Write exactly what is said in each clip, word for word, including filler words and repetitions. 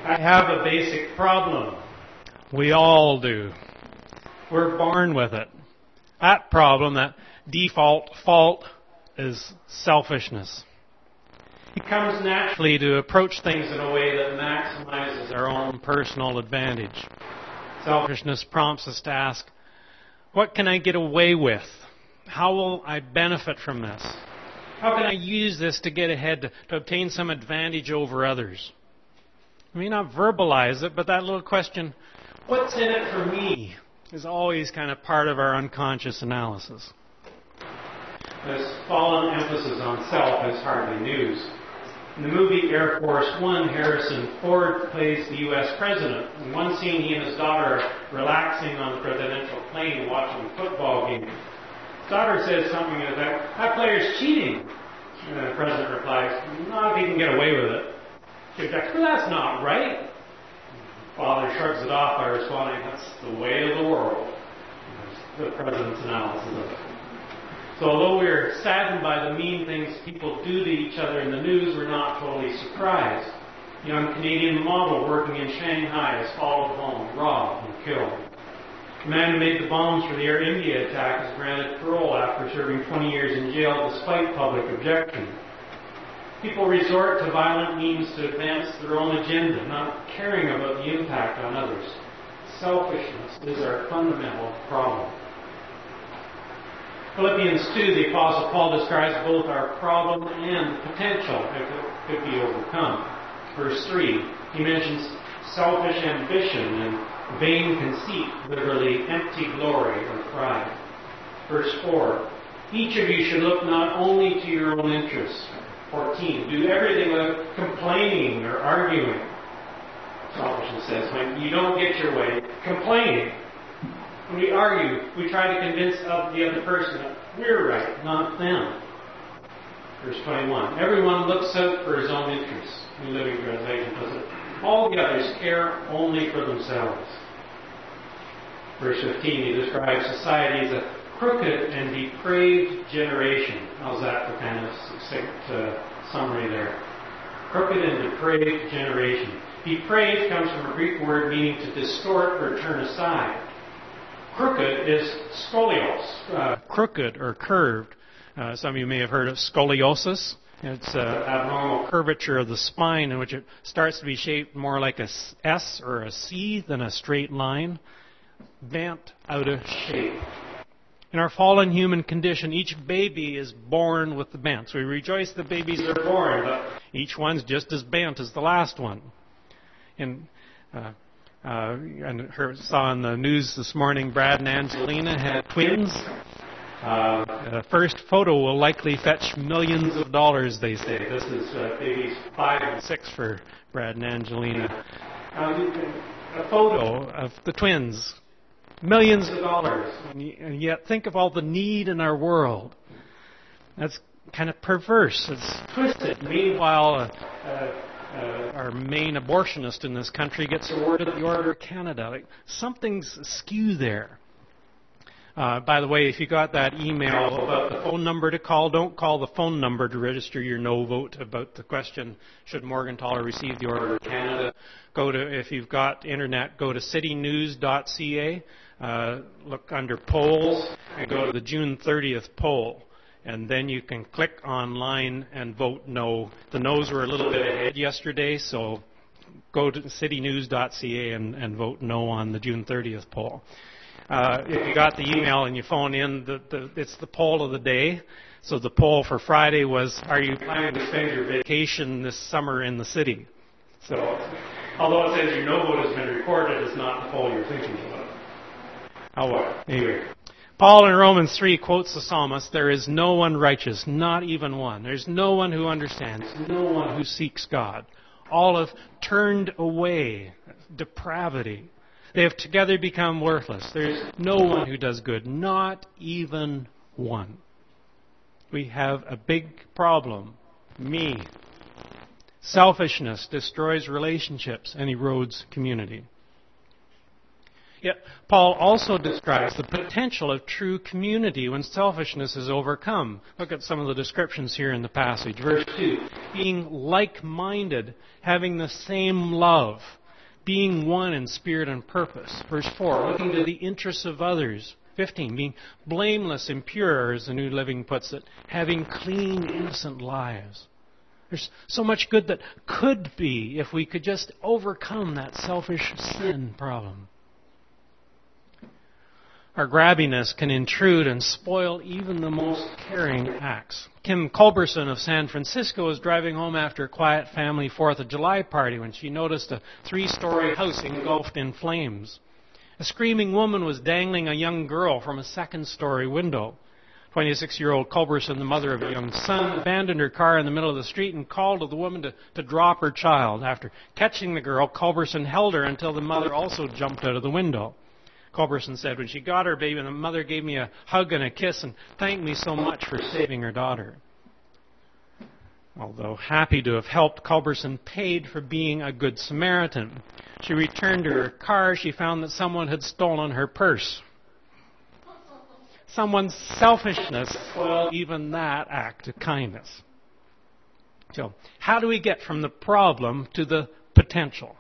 I have a basic problem. We all do. We're born with it. That problem, that default fault, is selfishness. It comes naturally to approach things in a way that maximizes our own personal advantage. Selfishness prompts us to ask, what can I get away with? How will I benefit from this? How can I use this to get ahead, to, to obtain some advantage over others? I may not verbalize it, but that little question, what's in it for me, is always kind of part of our unconscious analysis. This fallen emphasis on self is hardly news. In the movie Air Force One, Harrison Ford plays the U S president. In one scene, he and his daughter are relaxing on the presidential plane watching a football game. His daughter says something like that, that player's cheating. And the president replies, not if he can get away with it. She objects, well, that's not right. The father shrugs it off by responding, that's the way of the world. That's the president's analysis of it. So although we're saddened by the mean things people do to each other in the news, we're not totally surprised. A young Canadian model working in Shanghai is followed home, robbed, and killed. The man who made the bombs for the Air India attack is granted parole after serving twenty years in jail despite public objection. People resort to violent means to advance their own agenda, not caring about the impact on others. Selfishness is our fundamental problem. Philippians two, the Apostle Paul describes both our problem and the potential if it could be overcome. Verse three, he mentions selfish ambition and vain conceit, literally empty glory or pride. Verse four, each of you should look not only to your own interests. fourteen, do everything without complaining or arguing. Selfishness says, when you don't get your way, complain. When we argue, we try to convince of the other person that we're right, not them. Verse twenty-one, everyone looks out for his own interests. New Living Translation puts it, all the others care only for themselves. Verse fifteen, he describes society as a crooked and depraved generation. How's that for kind of succinct uh, summary there? Crooked and depraved generation. Depraved comes from a Greek word meaning to distort or turn aside. Crooked is scolios. Uh, crooked or curved. Uh, some of you may have heard of scoliosis. It's an abnormal curvature of the spine in which it starts to be shaped more like a S or a C than a straight line. Bent out of shape. In our fallen human condition, each baby is born with the bent. So we rejoice the babies are born, but each one's just as bent as the last one. And uh, uh, and her, saw on the news this morning, Brad and Angelina had twins. Uh, the first photo will likely fetch millions of dollars, they say. This is uh, babies five and six for Brad and Angelina. Uh, a photo of the twins. Millions of dollars. And yet think of all the need in our world. That's kind of perverse. It's twisted. Meanwhile, uh, uh, uh, our main abortionist in this country gets awarded the Order of Canada. Like, something's askew there. Uh, by the way, if you got that email about the phone number to call, don't call the phone number to register your no vote about the question, should Morgentaler receive the Order of Canada? Go to, if you've got internet, go to city news dot c a, uh, look under polls, and go to the June thirtieth poll. And then you can click online and vote no. The no's were a little bit ahead yesterday, so go to city news dot c a and, and vote no on the June thirtieth poll. Uh, if you got the email and you phone in, the, the, it's the poll of the day. So the poll for Friday was, are you planning to spend your vacation this summer in the city? So, although it says your no vote has been recorded, it's not the poll you're thinking about. Oh well, anyway. Paul in Romans three quotes the psalmist, there is no one righteous, not even one. There's no one who understands, no one who seeks God. All have turned away, depravity. They have together become worthless. There's no one who does good, not even one. We have a big problem. Me. Selfishness destroys relationships and erodes community. Yet, Paul also describes the potential of true community when selfishness is overcome. Look at some of the descriptions here in the passage. Verse two, being like-minded, having the same love, being one in spirit and purpose. Verse four, looking to the interests of others. fifteen, being blameless and pure, as the New Living puts it, having clean, innocent lives. There's so much good that could be if we could just overcome that selfish sin problem. Our grabbiness can intrude and spoil even the most caring acts. Kim Culberson of San Francisco was driving home after a quiet family fourth of July party when she noticed a three-story house engulfed in flames. A screaming woman was dangling a young girl from a second-story window. twenty-six-year-old Culberson, the mother of a young son, abandoned her car in the middle of the street and called to the woman to, to drop her child. After catching the girl, Culberson held her until the mother also jumped out of the window. Culberson said, when she got her baby, the mother gave me a hug and a kiss and thanked me so much for saving her daughter. Although happy to have helped, Culberson paid for being a good Samaritan. She returned to her car. She found that someone had stolen her purse. Someone's selfishness spoiled even that act of kindness. So, how do we get from the problem to the potential?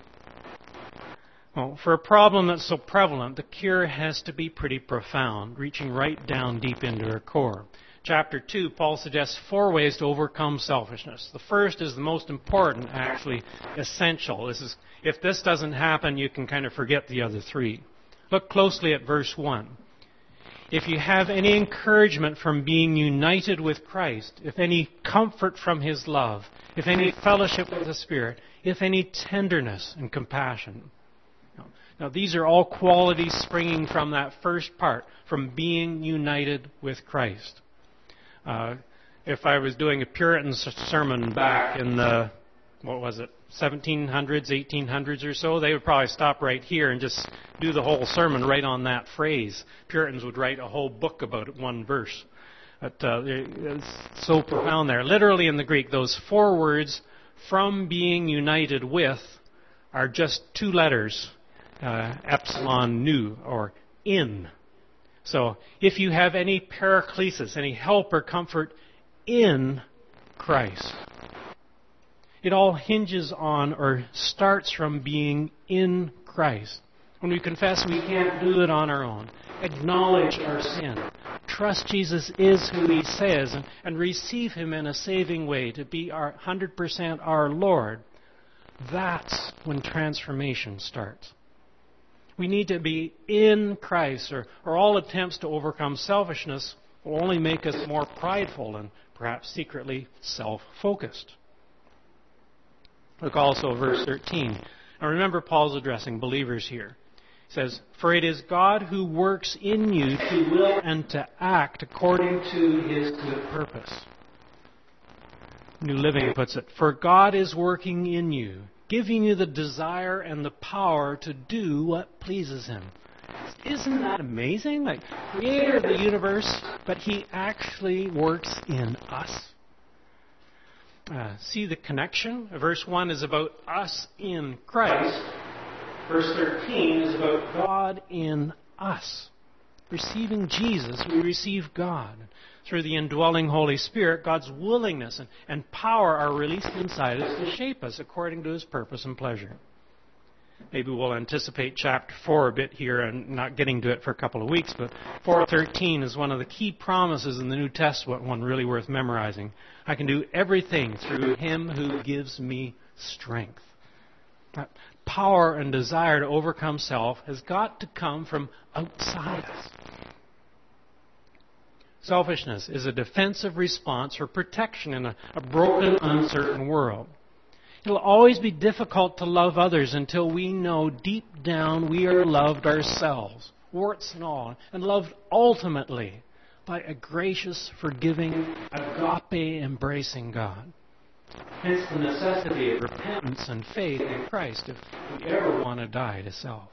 Well, for a problem that's so prevalent, the cure has to be pretty profound, reaching right down deep into our core. Chapter two, Paul suggests four ways to overcome selfishness. The first is the most important, actually essential. This is, if this doesn't happen, you can kind of forget the other three. Look closely at verse one. If you have any encouragement from being united with Christ, if any comfort from His love, if any fellowship with the Spirit, if any tenderness and compassion. Now, now these are all qualities springing from that first part, from being united with Christ. Uh, if I was doing a Puritan sermon back in the, what was it, seventeen hundreds, eighteen hundreds or so, they would probably stop right here and just do the whole sermon right on that phrase. Puritans would write a whole book about it, one verse. But uh, it's so profound there. Literally in the Greek, those four words, from being united with, are just two letters, uh, epsilon nu, or in. So if you have any paraklesis, any help or comfort in Christ, it all hinges on or starts from being in Christ. When we confess we can't do it on our own, acknowledge our sin, trust Jesus is who He says, and, and receive Him in a saving way to be our one hundred percent our Lord, that's when transformation starts. We need to be in Christ, or, or all attempts to overcome selfishness will only make us more prideful and perhaps secretly self-focused. Look also verse thirteen. Now remember, Paul's addressing believers here. He says, for it is God who works in you to will and to act according to His good purpose. New Living puts it, for God is working in you, giving you the desire and the power to do what pleases Him. Isn't that amazing? Like, Creator of the universe, but He actually works in us. Uh, see the connection? Verse one is about us in Christ. Verse thirteen is about God in us. Receiving Jesus, we receive God. Through the indwelling Holy Spirit, God's willingness and, and power are released inside us to shape us according to His purpose and pleasure. Maybe we'll anticipate chapter four a bit here and not getting to it for a couple of weeks, but four thirteen is one of the key promises in the New Testament, one really worth memorizing. I can do everything through Him who gives me strength. That power and desire to overcome self has got to come from outside us. Selfishness is a defensive response or protection in a, a broken, uncertain world. It'll always be difficult to love others until we know deep down we are loved ourselves, warts and all, and loved ultimately by a gracious, forgiving, agape, embracing God. Hence the necessity of repentance and faith in Christ if we ever want to die to self.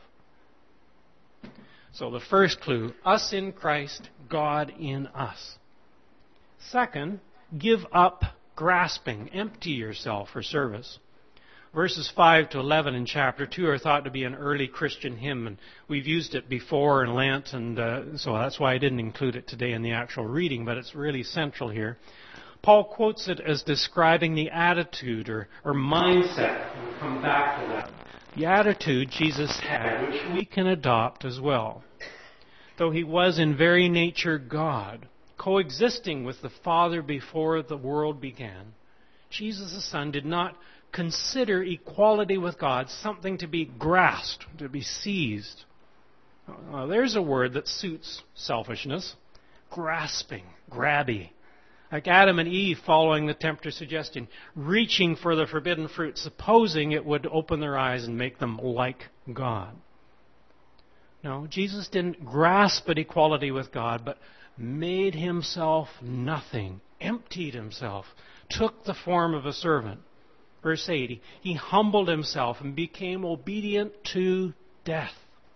So the first clue, us in Christ, God in us. Second, give up grasping. Empty yourself for service. Verses five to eleven in chapter two are thought to be an early Christian hymn, and we've used it before in Lent, and uh, so that's why I didn't include it today in the actual reading, but it's really central here. Paul quotes it as describing the attitude or, or mindset. We'll come back to that. The attitude Jesus had, which we can adopt as well. Though he was in very nature God, coexisting with the Father before the world began, Jesus the Son did not consider equality with God something to be grasped, to be seized. Well, there's a word that suits selfishness. Grasping, grabby. Like Adam and Eve following the tempter's suggestion, reaching for the forbidden fruit, supposing it would open their eyes and make them like God. No, Jesus didn't grasp at equality with God, but made himself nothing, emptied himself, took the form of a servant. Verse eight, he humbled himself and became obedient to death.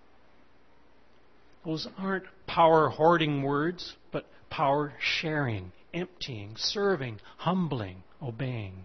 Those aren't power-hoarding words, but power-sharing, emptying, serving, humbling, obeying.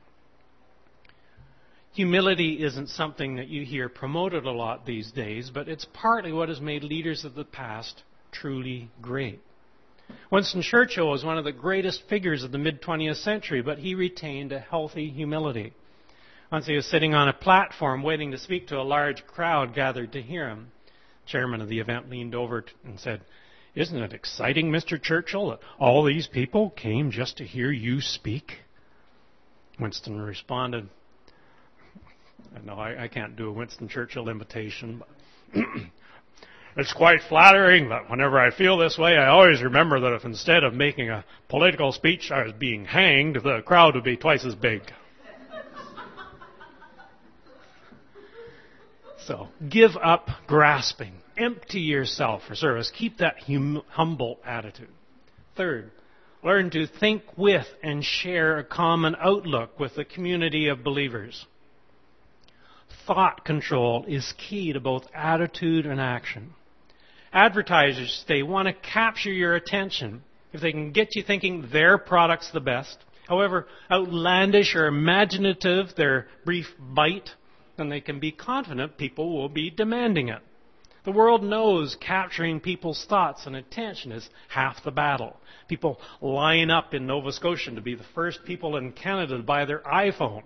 Humility isn't something that you hear promoted a lot these days, but it's partly what has made leaders of the past truly great. Winston Churchill was one of the greatest figures of the mid-twentieth century, but he retained a healthy humility. Once he was sitting on a platform waiting to speak to a large crowd gathered to hear him. The chairman of the event leaned over and said, "Isn't it exciting, Mister Churchill, that all these people came just to hear you speak?" Winston responded, "No, I, I can't do a Winston Churchill imitation, but it's quite flattering that whenever I feel this way, I always remember that if instead of making a political speech I was being hanged, the crowd would be twice as big." So, give up grasping. Empty yourself for service. Keep that hum- humble attitude. Third, learn to think with and share a common outlook with the community of believers. Thought control is key to both attitude and action. Advertisers, they want to capture your attention if they can get you thinking their product's the best. However outlandish or imaginative their brief bite, then they can be confident people will be demanding it. The world knows capturing people's thoughts and attention is half the battle. People line up in Nova Scotia to be the first people in Canada to buy their iPhone.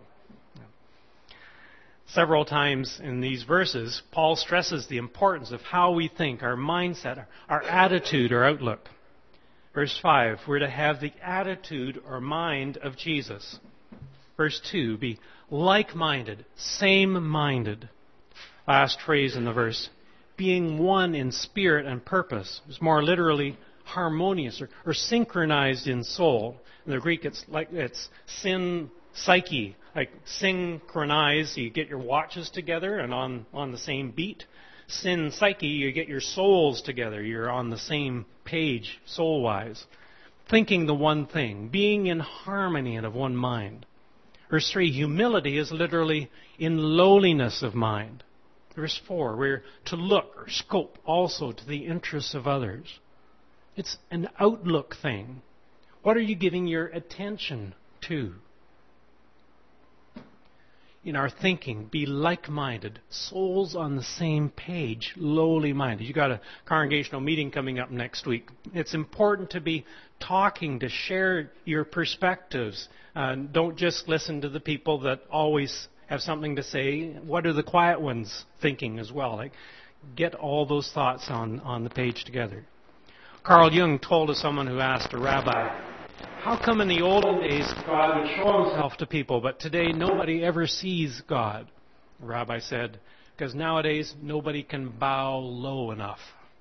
Several times in these verses, Paul stresses the importance of how we think, our mindset, our attitude, our outlook. Verse five, we're to have the attitude or mind of Jesus. Verse two, be like-minded, same-minded. Last phrase in the verse, being one in spirit and purpose, is more literally harmonious or, or synchronized in soul. In the Greek, it's like it's syn psyche, like synchronize. You get your watches together and on on the same beat. Syn psyche, you get your souls together. You're on the same page, soul-wise, thinking the one thing, being in harmony and of one mind. Verse three, humility is literally in lowliness of mind. Verse four, we're to look or scope also to the interests of others. It's an outlook thing. What are you giving your attention to? In our thinking, be like-minded, souls on the same page, lowly minded. You've got a congregational meeting coming up next week. It's important to be talking, to share your perspectives. Uh, don't just listen to the people that always have something to say. What are the quiet ones thinking as well? Like, get all those thoughts on, on the page together. Carl Jung told of someone who asked a rabbi, how come in the olden days God would show himself to people, but today nobody ever sees God? The rabbi said, because nowadays nobody can bow low enough.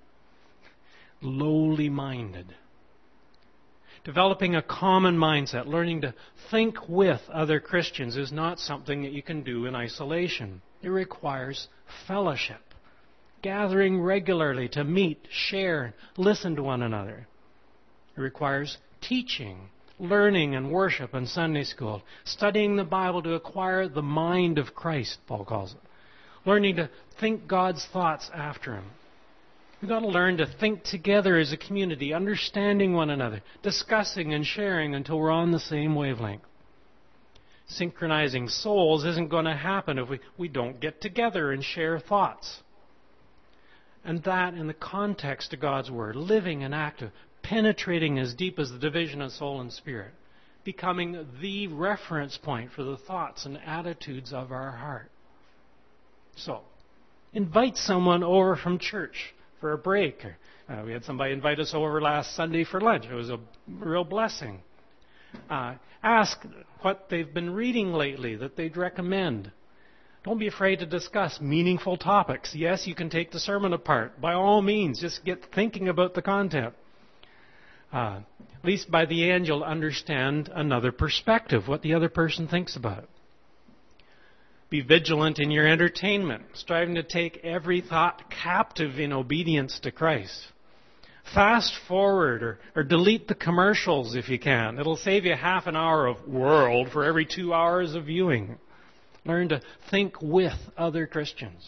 Lowly minded. Developing a common mindset, learning to think with other Christians is not something that you can do in isolation. It requires fellowship. Gathering regularly to meet, share, listen to one another. It requires teaching, learning and worship and Sunday school, studying the Bible to acquire the mind of Christ, Paul calls it. Learning to think God's thoughts after Him. We've got to learn to think together as a community, understanding one another, discussing and sharing until we're on the same wavelength. Synchronizing souls isn't going to happen if we, we don't get together and share thoughts. And that in the context of God's Word, living and active, penetrating as deep as the division of soul and spirit, becoming the reference point for the thoughts and attitudes of our heart. So, invite someone over from church for a break. Uh, we had somebody invite us over last Sunday for lunch. It was a real blessing. Uh, ask what they've been reading lately that they'd recommend. Don't be afraid to discuss meaningful topics. Yes, you can take the sermon apart. By all means, just get thinking about the content. Uh, at least by the end, you'll understand another perspective, what the other person thinks about it. Be vigilant in your entertainment, striving to take every thought captive in obedience to Christ. Fast forward or, or delete the commercials if you can. It'll save you half an hour of world for every two hours of viewing. Learn to think with other Christians.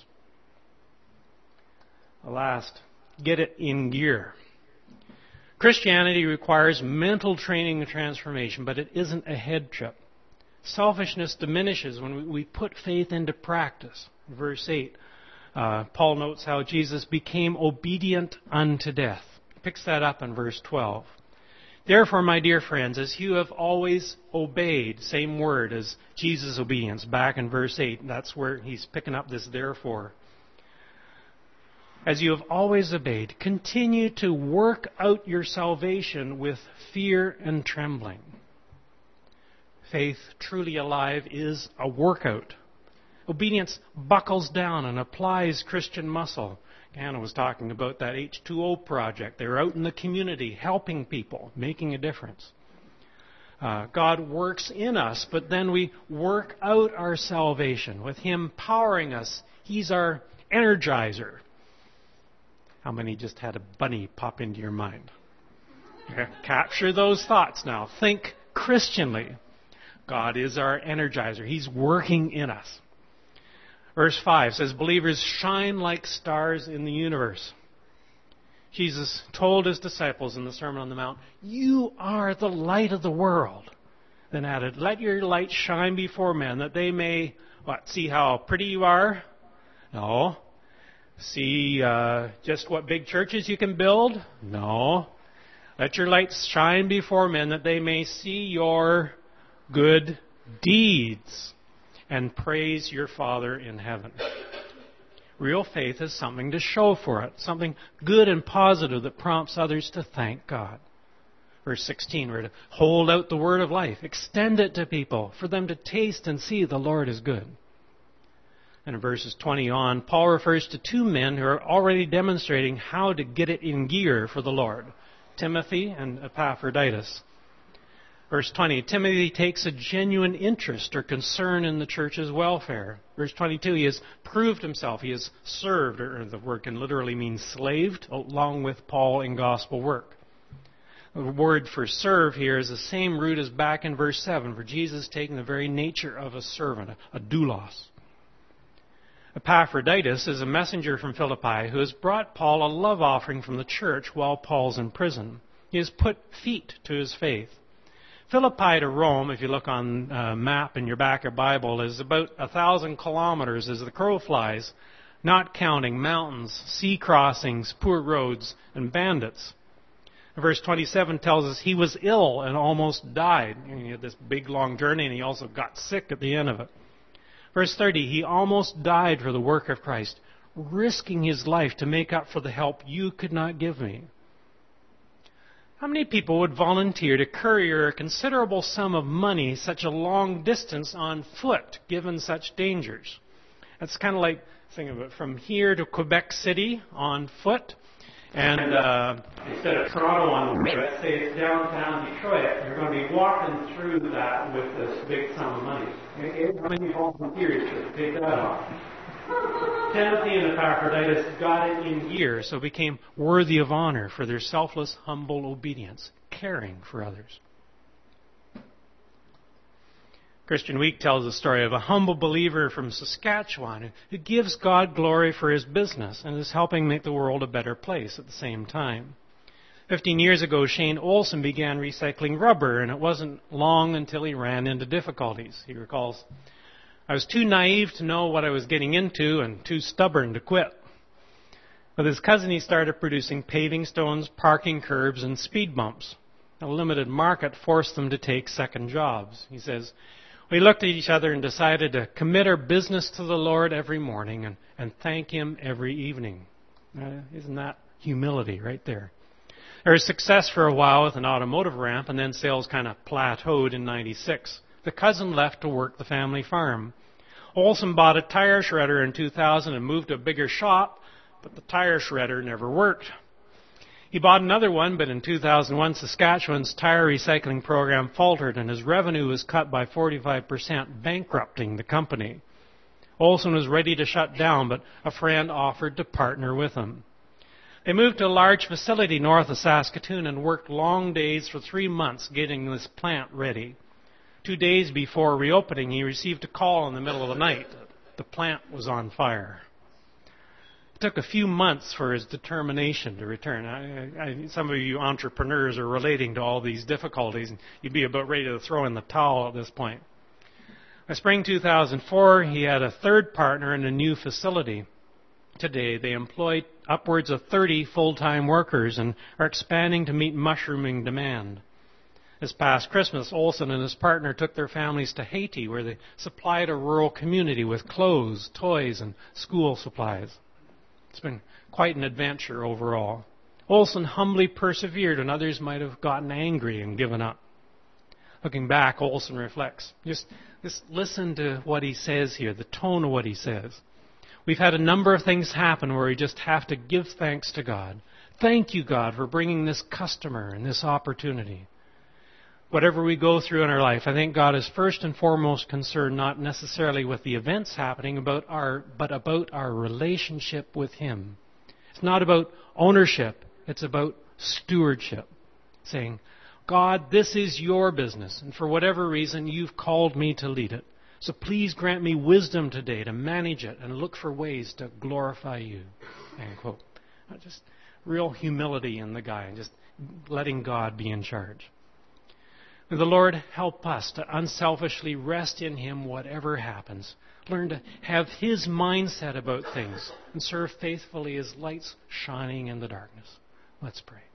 Last, get it in gear. Christianity requires mental training and transformation, but it isn't a head trip. Selfishness diminishes when we put faith into practice. Verse eight, uh, Paul notes how Jesus became obedient unto death. Picks that up in verse twelve. Therefore, my dear friends, as you have always obeyed, same word as Jesus' obedience, back in verse eight, that's where he's picking up this therefore. As you have always obeyed, continue to work out your salvation with fear and trembling. Faith truly alive is a workout. Obedience buckles down and applies Christian muscle. Anna was talking about that H two O project. They're out in the community helping people, making a difference. Uh, God works in us, but then we work out our salvation with Him powering us. He's our energizer. How many just had a bunny pop into your mind? Okay. Capture those thoughts now. Think Christianly. God is our energizer. He's working in us. Verse five says, believers shine like stars in the universe. Jesus told His disciples in the Sermon on the Mount, you are the light of the world. Then added, let your light shine before men that they may, what, see how pretty you are? No. See uh, just what big churches you can build? No. Let your light shine before men that they may see your good deeds and praise your Father in heaven. Real faith is something to show for it, something good and positive that prompts others to thank God. Verse sixteen, we're to hold out the word of life, extend it to people for them to taste and see the Lord is good. And in verses twenty on, Paul refers to two men who are already demonstrating how to get it in gear for the Lord, Timothy and Epaphroditus. Verse twenty, Timothy takes a genuine interest or concern in the church's welfare. Verse twenty-two, he has proved himself. He has served, or the word can literally mean slaved, along with Paul in gospel work. The word for serve here is the same root as back in verse seven, for Jesus taking the very nature of a servant, a doulos. Epaphroditus is a messenger from Philippi who has brought Paul a love offering from the church while Paul's in prison. He has put feet to his faith. Philippi to Rome, if you look on a map in your back of Bible, is about a thousand kilometers as the crow flies, not counting mountains, sea crossings, poor roads, and bandits. Verse twenty-seven tells us he was ill and almost died. He had this big long journey and he also got sick at the end of it. Verse thirty, he almost died for the work of Christ, risking his life to make up for the help you could not give me. How many people would volunteer to courier a considerable sum of money such a long distance on foot, given such dangers? That's kind of like, think of it, from here to Quebec City on foot. And uh, instead of Toronto on foot, let's say it's downtown Detroit, you're going to be walking through that with this big sum of money. How many volunteers to take that off? Timothy and Epaphroditus got it in gear, so became worthy of honor for their selfless, humble obedience, caring for others. Christian Week tells the story of a humble believer from Saskatchewan who gives God glory for his business and is helping make the world a better place at the same time. Fifteen years ago, Shane Olson began recycling rubber, and it wasn't long until he ran into difficulties. He recalls, I was too naive to know what I was getting into and too stubborn to quit. With his cousin, he started producing paving stones, parking curbs, and speed bumps. A limited market forced them to take second jobs. He says, we looked at each other and decided to commit our business to the Lord every morning and, and thank Him every evening. Uh, isn't that humility right there? There was success for a while with an automotive ramp, and then sales kind of plateaued in ninety-six. The cousin left to work the family farm. Olson bought a tire shredder in two thousand and moved to a bigger shop, but the tire shredder never worked. He bought another one, but in two thousand one, Saskatchewan's tire recycling program faltered and his revenue was cut by forty-five percent, bankrupting the company. Olson was ready to shut down, but a friend offered to partner with him. They moved to a large facility north of Saskatoon and worked long days for three months getting this plant ready. Two days before reopening, he received a call in the middle of the night. The plant was on fire. It took a few months for his determination to return. I, I, some of you entrepreneurs are relating to all these difficulties, and you'd be about ready to throw in the towel at this point. By spring two thousand four, he had a third partner in a new facility. Today, they employ upwards of thirty full-time workers and are expanding to meet mushrooming demand. This past Christmas, Olson and his partner took their families to Haiti, where they supplied a rural community with clothes, toys, and school supplies. It's been quite an adventure overall. Olson humbly persevered, and others might have gotten angry and given up. Looking back, Olson reflects. Just, just listen to what he says here, the tone of what he says. We've had a number of things happen where we just have to give thanks to God. Thank you, God, for bringing this customer and this opportunity. Whatever we go through in our life, I think God is first and foremost concerned not necessarily with the events happening, about our, but about our relationship with Him. It's not about ownership. It's about stewardship. Saying, God, this is your business, and for whatever reason, you've called me to lead it. So please grant me wisdom today to manage it and look for ways to glorify you. End quote. Just real humility in the guy and just letting God be in charge. May the Lord help us to unselfishly rest in Him whatever happens. Learn to have His mindset about things and serve faithfully as lights shining in the darkness. Let's pray.